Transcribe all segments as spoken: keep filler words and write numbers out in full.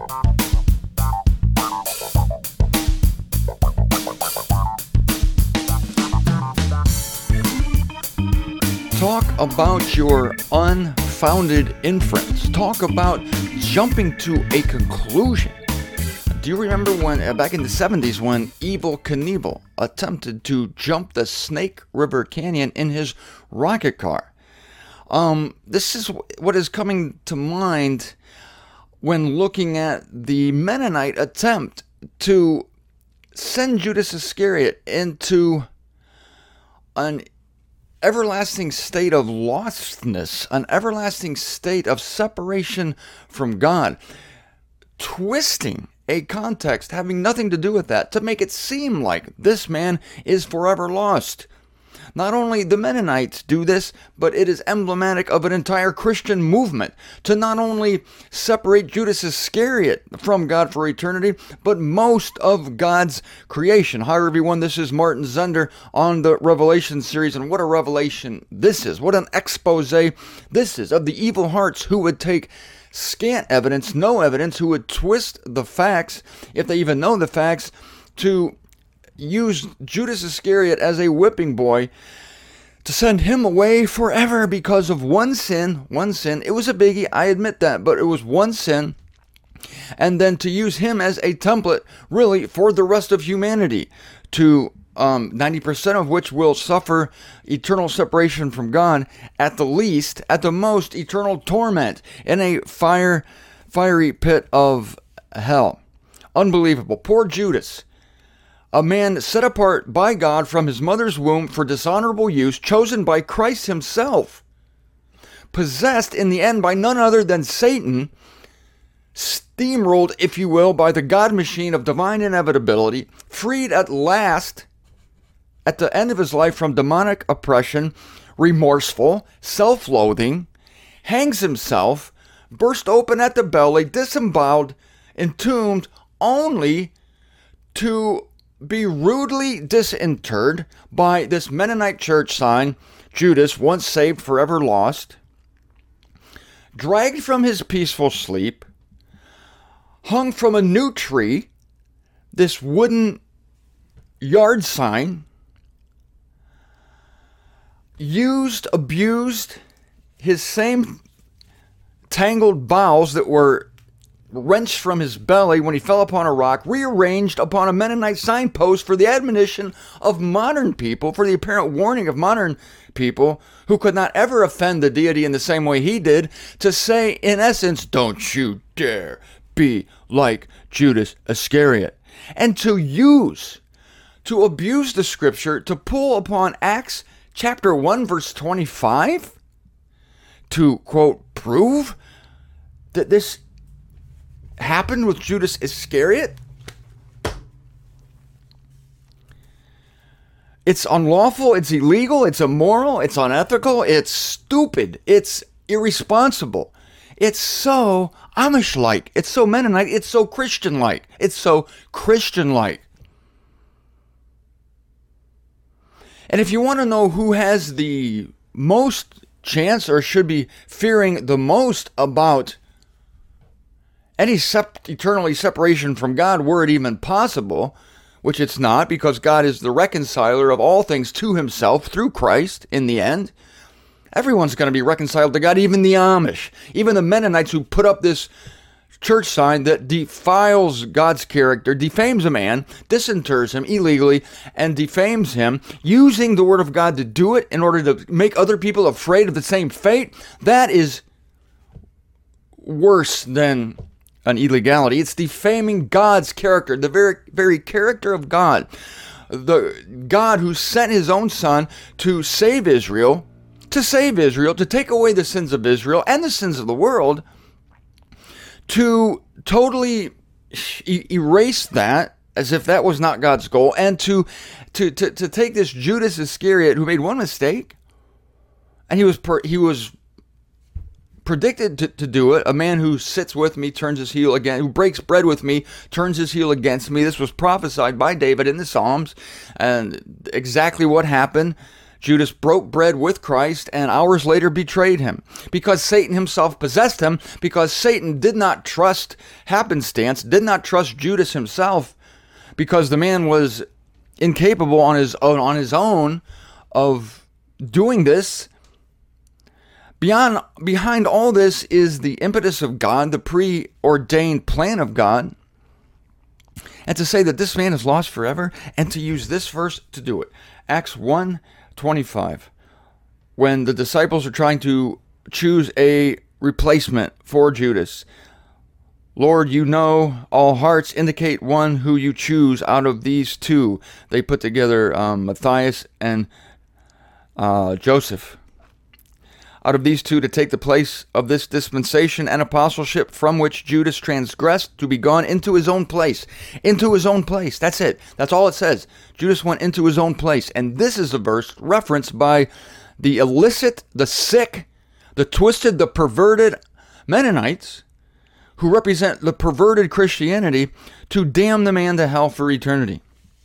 Talk about your unfounded inference. Talk about jumping to a conclusion. Do you remember when, uh, back in the seventies, when Evel Knievel attempted to jump the Snake River Canyon in his rocket car? Um, this is what is coming to mind when looking at the Mennonite attempt to send Judas Iscariot into an everlasting state of lostness, an everlasting state of separation from God, twisting a context having nothing to do with that to make it seem like this man is forever lost. Not only the Mennonites do this, but it is emblematic of an entire Christian movement to not only separate Judas Iscariot from God for eternity, but most of God's creation. Hi everyone, this is Martin Zender on the Revelation series, and what a revelation this is. What an expose this is of the evil hearts who would take scant evidence, no evidence, who would twist the facts, if they even know the facts, to use Judas Iscariot as a whipping boy to send him away forever because of one sin, one sin. It was a biggie, I admit that, but it was one sin. And then to use him as a template, really, for the rest of humanity, to um, ninety percent of which will suffer eternal separation from God, at the least, at the most, eternal torment in a fire, fiery pit of hell. Unbelievable. Poor Judas. A man set apart by God from his mother's womb for dishonorable use, chosen by Christ himself, possessed in the end by none other than Satan, steamrolled, if you will, by the God machine of divine inevitability, freed at last at the end of his life from demonic oppression, remorseful, self-loathing, hangs himself, burst open at the belly, disemboweled, entombed, only to be rudely disinterred by this Mennonite church sign, Judas, once saved, forever lost, dragged from his peaceful sleep, hung from a new tree, this wooden yard sign, used, abused his same tangled bowels that were wrenched from his belly when he fell upon a rock, rearranged upon a Mennonite signpost for the admonition of modern people, for the apparent warning of modern people who could not ever offend the deity in the same way he did, to say, in essence, don't you dare be like Judas Iscariot. And to use, to abuse the scripture, to pull upon Acts chapter one, verse twenty-five, to, quote, prove that this happened with Judas Iscariot. It's unlawful, it's illegal, it's immoral, it's unethical, it's stupid, it's irresponsible. It's so Amish-like, it's so Mennonite, it's so Christian-like, it's so Christian-like. And if you want to know who has the most chance or should be fearing the most about any sep- eternally separation from God, were it even possible, which it's not, because God is the reconciler of all things to himself through Christ in the end. Everyone's going to be reconciled to God, even the Amish, even the Mennonites who put up this church sign that defiles God's character, defames a man, disinters him illegally, and defames him, using the word of God to do it in order to make other people afraid of the same fate. That is worse than an illegality. It's defaming God's character, the very, very character of God. The God who sent his own son to save Israel, to save Israel, to take away the sins of Israel and the sins of the world, to totally e- erase that as if that was not God's goal, and to, to, to, to take this Judas Iscariot who made one mistake, and he was per, he was predicted to, to do it, a man who sits with me, turns his heel again, who breaks bread with me, turns his heel against me. This was prophesied by David in the Psalms, and exactly what happened. Judas broke bread with Christ and hours later betrayed him. Because Satan himself possessed him, because Satan did not trust happenstance, did not trust Judas himself, because the man was incapable on his own, on his own of doing this. Beyond, behind all this is the impetus of God, the preordained plan of God. And to say that this man is lost forever, and to use this verse to do it. Acts one twenty-five. When the disciples are trying to choose a replacement for Judas. Lord, you know all hearts, indicate one who you choose out of these two. They put together um, Matthias and uh, Joseph. Out of these two to take the place of this dispensation and apostleship from which Judas transgressed, to be gone into his own place. Into his own place. That's it. That's all it says. Judas went into his own place. And this is a verse referenced by the illicit, the sick, the twisted, the perverted Mennonites, who represent the perverted Christianity, to damn the man to hell for eternity.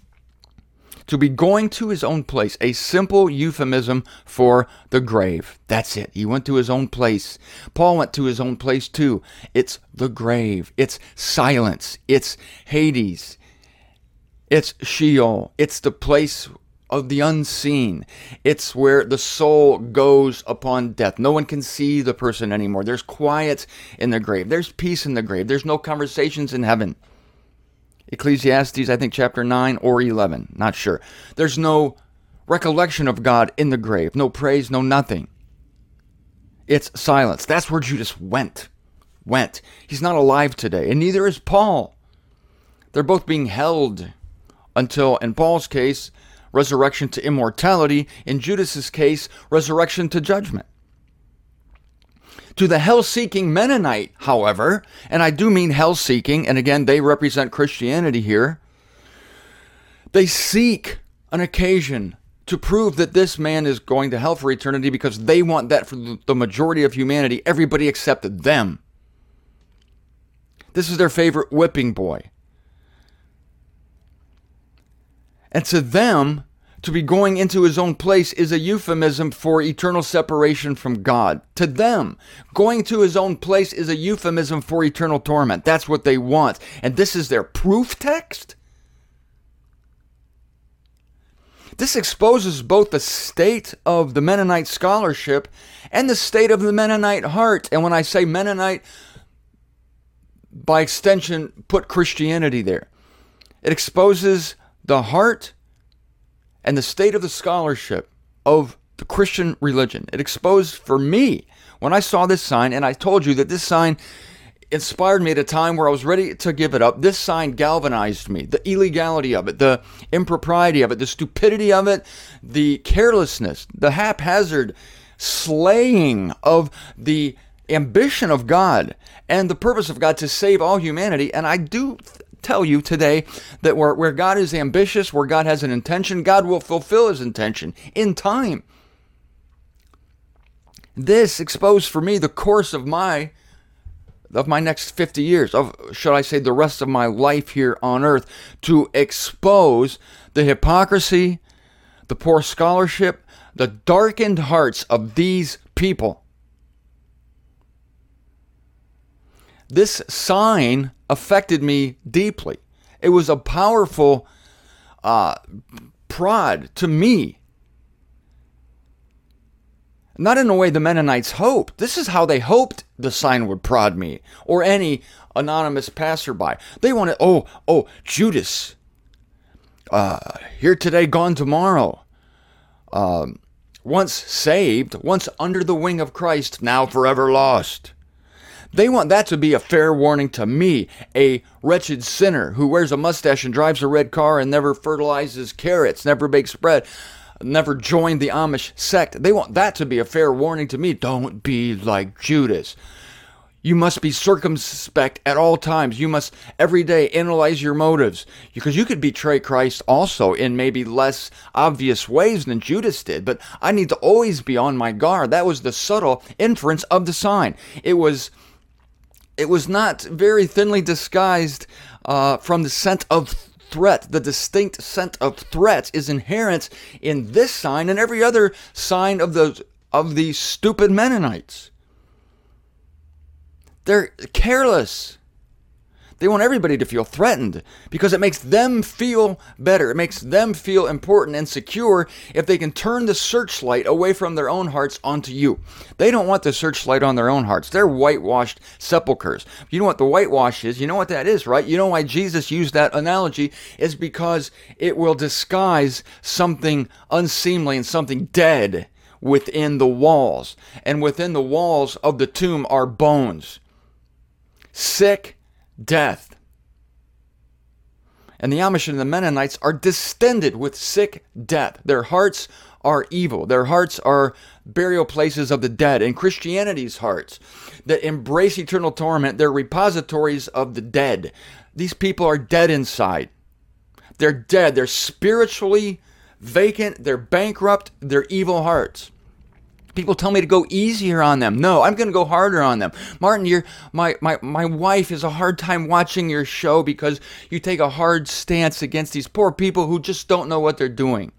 To be going to his own place, a simple euphemism for the grave. That's it. He went to his own place. Paul went to his own place too. It's the grave. It's silence. It's Hades. It's Sheol. It's the place of the unseen. It's where the soul goes upon death. No one can see the person anymore. There's quiet in the grave. There's peace in the grave. There's no conversations in heaven. Ecclesiastes, I think, chapter nine or eleven. Not sure. There's no recollection of God in the grave. No praise, no nothing. It's silence. That's where Judas went. Went. He's not alive today, and neither is Paul. They're both being held until, in Paul's case, resurrection to immortality. In Judas's case, resurrection to judgment. To the hell-seeking Mennonite, however, and I do mean hell-seeking, and again, they represent Christianity here, they seek an occasion to prove that this man is going to hell for eternity because they want that for the majority of humanity, everybody except them. This is their favorite whipping boy. And to them, to be going into his own place is a euphemism for eternal separation from God. To them, going to his own place is a euphemism for eternal torment. That's what they want. And this is their proof text? This exposes both the state of the Mennonite scholarship and the state of the Mennonite heart. And when I say Mennonite, by extension, put Christianity there. It exposes the heart and the state of the scholarship of the Christian religion. It exposed for me, when I saw this sign, and I told you that this sign inspired me at a time where I was ready to give it up. This sign galvanized me. The illegality of it, the impropriety of it, the stupidity of it, the carelessness, the haphazard slaying of the ambition of God and the purpose of God to save all humanity. And I do tell you today that where, where God is ambitious, where God has an intention, God will fulfill his intention in time. This exposed for me the course of my of my next fifty years, of, should I say, the rest of my life here on earth, to expose the hypocrisy, the poor scholarship, the darkened hearts of these people. This sign affected me deeply. It was a powerful uh, prod to me. Not in a way the Mennonites hoped. This is how they hoped the sign would prod me, or any anonymous passerby. They wanted, oh, oh, Judas, uh, here today, gone tomorrow. Um, once saved, once under the wing of Christ, now forever lost. They want that to be a fair warning to me, a wretched sinner who wears a mustache and drives a red car and never fertilizes carrots, never bakes bread, never joined the Amish sect. They want that to be a fair warning to me. Don't be like Judas. You must be circumspect at all times. You must every day analyze your motives, because you could betray Christ also in maybe less obvious ways than Judas did. But I need to always be on my guard. That was the subtle inference of the sign. It was It was not very thinly disguised uh, from the scent of threat, the distinct scent of threat is inherent in this sign and every other sign of the of these stupid Mennonites. They're careless. They want everybody to feel threatened because it makes them feel better. It makes them feel important and secure if they can turn the searchlight away from their own hearts onto you. They don't want the searchlight on their own hearts. They're whitewashed sepulchres. You know what the whitewash is? You know what that is, right? You know why Jesus used that analogy is because it will disguise something unseemly and something dead within the walls. And within the walls of the tomb are bones. Sick death. And the Amish and the Mennonites are distended with sick death. Their hearts are evil. Their hearts are burial places of the dead. And Christianity's hearts that embrace eternal torment, they're repositories of the dead. These people are dead inside. They're dead. They're spiritually vacant. They're bankrupt. They're evil hearts. People tell me to go easier on them. No, I'm going to go harder on them. Martin, you're, my, my, my wife has a hard time watching your show because you take a hard stance against these poor people who just don't know what they're doing.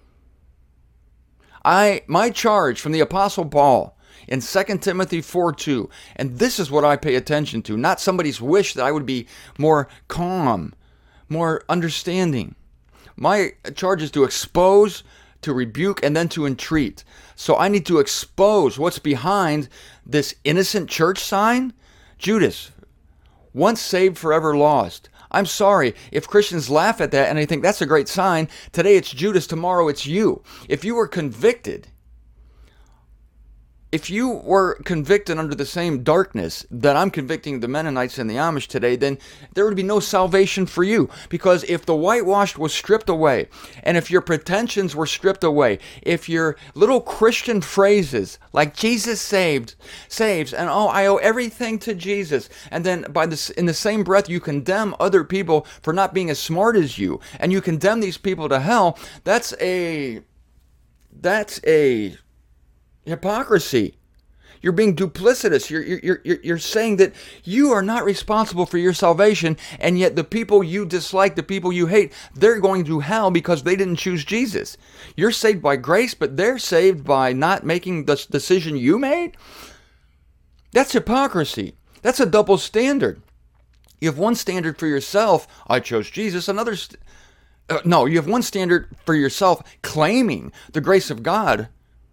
I, my charge from the Apostle Paul in Second Timothy four two, and this is what I pay attention to, not somebody's wish that I would be more calm, more understanding. My charge is to expose, to rebuke, and then to entreat. So I need to expose what's behind this innocent church sign. Judas, once saved, forever lost. I'm sorry if Christians laugh at that and they think that's a great sign. Today it's Judas, tomorrow it's you. If you were convicted, if you were convicted under the same darkness that I'm convicting the Mennonites and the Amish today, then there would be no salvation for you. Because if the whitewashed was stripped away, and if your pretensions were stripped away, if your little Christian phrases like Jesus saved, saves, and oh, I owe everything to Jesus, and then by this, in the same breath you condemn other people for not being as smart as you, and you condemn these people to hell, that's a, that's a, hypocrisy. You're being duplicitous. You're, you're, you're, you're saying that you are not responsible for your salvation, and yet the people you dislike, the people you hate, they're going to hell because they didn't choose Jesus. You're saved by grace, but they're saved by not making the decision you made? That's hypocrisy. That's a double standard. You have one standard for yourself, I chose Jesus, another st- uh, no, you have one standard for yourself claiming the grace of God,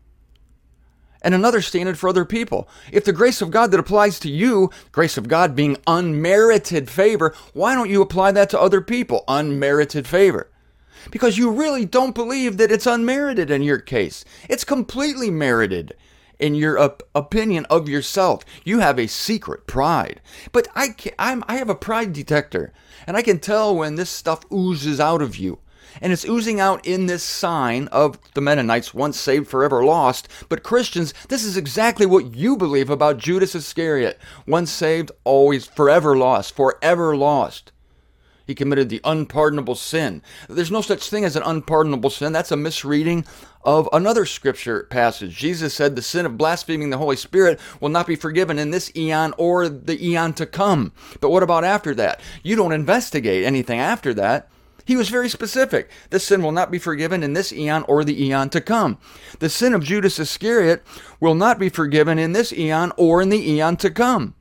and another standard for other people. If the grace of God that applies to you, grace of God being unmerited favor, why don't you apply that to other people? Unmerited favor. Because you really don't believe that it's unmerited in your case. It's completely merited in your op- opinion of yourself. You have a secret pride. But I, can, I'm, I have a pride detector, and I can tell when this stuff oozes out of you. And it's oozing out in this sign of the Mennonites, once saved, forever lost. But Christians, this is exactly what you believe about Judas Iscariot. Once saved, always forever lost, forever lost. He committed the unpardonable sin. There's no such thing as an unpardonable sin. That's a misreading of another scripture passage. Jesus said the sin of blaspheming the Holy Spirit will not be forgiven in this eon or the eon to come. But what about after that? You don't investigate anything after that. He was very specific. This sin will not be forgiven in this eon or the eon to come. The sin of Judas Iscariot will not be forgiven in this eon or in the eon to come.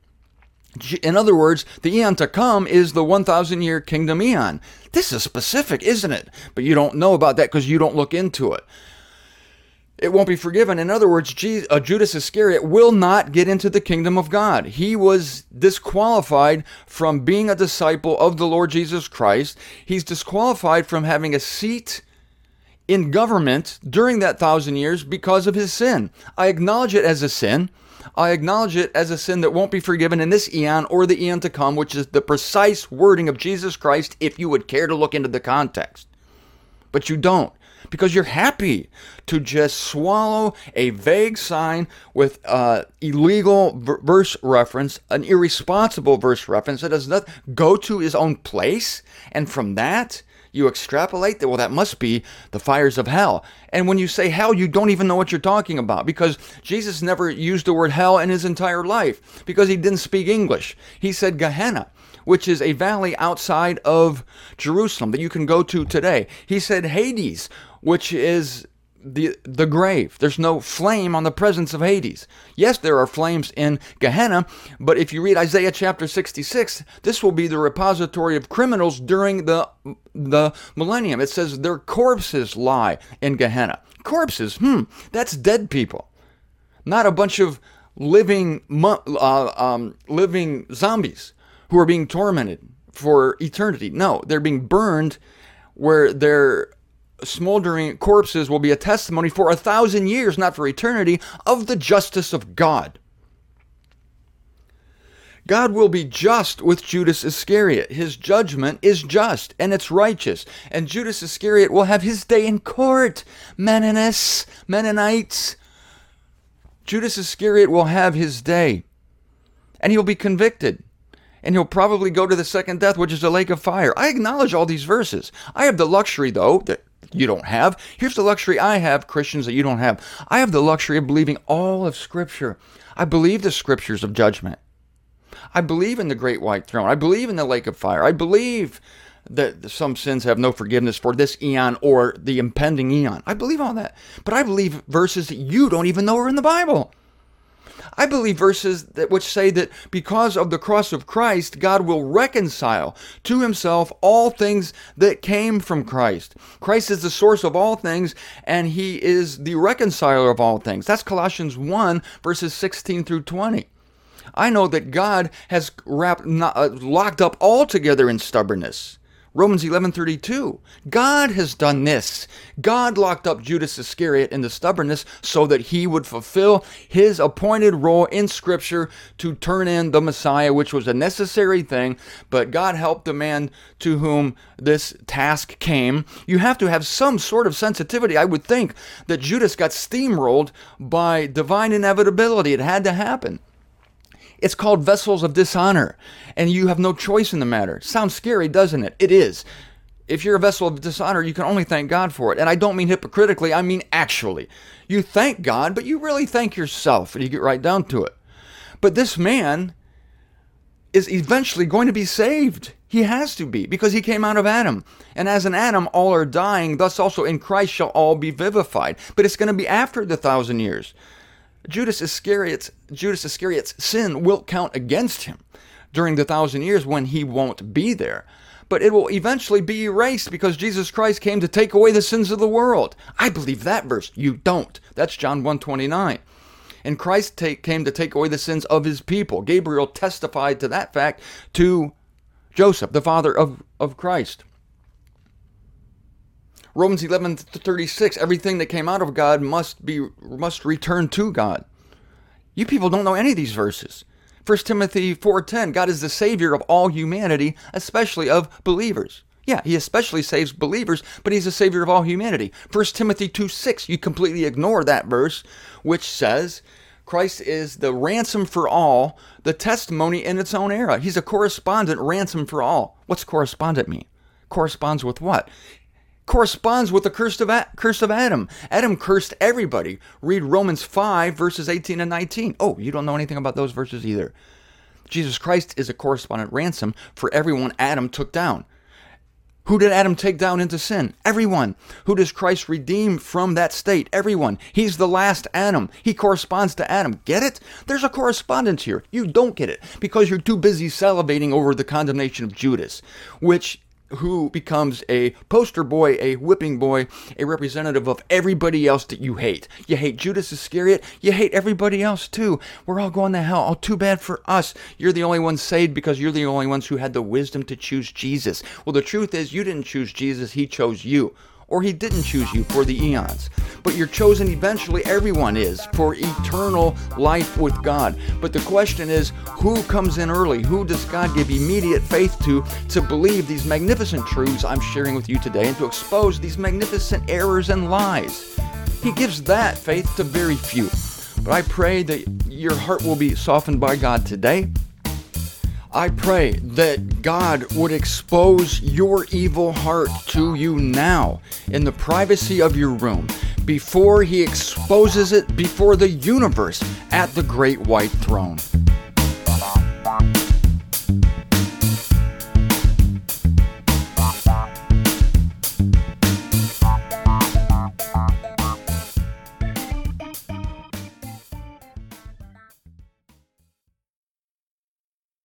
In other words, the eon to come is the one thousand year kingdom eon. This is specific, isn't it? But you don't know about that because you don't look into it. It won't be forgiven. In other words, Judas Iscariot will not get into the kingdom of God. He was disqualified from being a disciple of the Lord Jesus Christ. He's disqualified from having a seat in government during that thousand years because of his sin. I acknowledge it as a sin. I acknowledge it as a sin that won't be forgiven in this eon or the eon to come, which is the precise wording of Jesus Christ if you would care to look into the context. But you don't. Because you're happy to just swallow a vague sign with uh, illegal v- verse reference, an irresponsible verse reference that does not go to his own place, and from that you extrapolate that, well, that must be the fires of hell. And when you say hell, you don't even know what you're talking about, because Jesus never used the word hell in his entire life, because he didn't speak English. He said Gehenna, which is a valley outside of Jerusalem that you can go to today. He said Hades, which is the the grave. There's no flame on the presence of Hades. Yes, there are flames in Gehenna, but if you read Isaiah chapter sixty-six, this will be the repository of criminals during the the millennium. It says their corpses lie in Gehenna. Corpses, hmm, that's dead people. Not a bunch of living uh, um, living zombies who are being tormented for eternity. No, they're being burned where their smoldering corpses will be a testimony for a thousand years, not for eternity, of the justice of God. God will be just with Judas Iscariot. His judgment is just and it's righteous. And Judas Iscariot will have his day in court. Mennonites, Mennonites. Judas Iscariot will have his day. And he'll be convicted. And he'll probably go to the second death, which is a lake of fire. I acknowledge all these verses. I have the luxury, though, that you don't have. Here's the luxury I have, Christians, that you don't have. I have the luxury of believing all of Scripture. I believe the Scriptures of judgment. I believe in the great white throne. I believe in the lake of fire. I believe that some sins have no forgiveness for this eon or the impending eon. I believe all that. But I believe verses that you don't even know are in the Bible. I believe verses that which say that because of the cross of Christ, God will reconcile to himself all things that came from Christ. Christ is the source of all things, and he is the reconciler of all things. That's Colossians one, verses sixteen through twenty. I know that God has wrapped, uh, locked up altogether in stubbornness. Romans eleven thirty-two. God has done this. God locked up Judas Iscariot in the stubbornness so that he would fulfill his appointed role in Scripture to turn in the Messiah, which was a necessary thing, but God helped the man to whom this task came. You have to have some sort of sensitivity. I would think that Judas got steamrolled by divine inevitability. It had to happen. It's called vessels of dishonor, and you have no choice in the matter. Sounds scary, doesn't it? It is. If you're a vessel of dishonor, you can only thank God for it. And I don't mean hypocritically, I mean actually. You thank God, but you really thank yourself, and you get right down to it. But this man is eventually going to be saved. He has to be, because he came out of Adam. And as in Adam, all are dying, thus also in Christ shall all be vivified. But it's going to be after the thousand years. Judas Iscariot's, Judas Iscariot's sin will count against him during the thousand years when he won't be there. But it will eventually be erased because Jesus Christ came to take away the sins of the world. I believe that verse. You don't. That's John one twenty-nine. And Christ take, came to take away the sins of his people. Gabriel testified to that fact to Joseph, the father of, of Christ. Romans eleven thirty-six, everything that came out of God must be must return to God. You people don't know any of these verses. First Timothy four ten, God is the Savior of all humanity, especially of believers. Yeah, he especially saves believers, but he's the Savior of all humanity. First Timothy two six, you completely ignore that verse, which says Christ is the ransom for all, the testimony in its own era. He's a correspondent ransom for all. What's correspondent mean? Corresponds with what? Corresponds with the curse of, curse of Adam. Adam cursed everybody. Read Romans five, verses eighteen and nineteen. Oh, you don't know anything about those verses either. Jesus Christ is a correspondent ransom for everyone Adam took down. Who did Adam take down into sin? Everyone. Who does Christ redeem from that state? Everyone. He's the last Adam. He corresponds to Adam. Get it? There's a correspondence here. You don't get it because you're too busy salivating over the condemnation of Judas, which who becomes a poster boy, a whipping boy, a representative of everybody else that you hate. You hate Judas Iscariot, you hate everybody else too. We're all going to hell. Oh, too bad for us. You're the only ones saved because you're the only ones who had the wisdom to choose Jesus. Well, the truth is you didn't choose Jesus, he chose you. Or he didn't choose you for the eons. But you're chosen eventually, everyone is, for eternal life with God. But the question is, who comes in early? Who does God give immediate faith to, to believe these magnificent truths I'm sharing with you today and to expose these magnificent errors and lies? He gives that faith to very few. But I pray that your heart will be softened by God today. I pray that God would expose your evil heart to you now in the privacy of your room before he exposes it before the universe at the great white throne.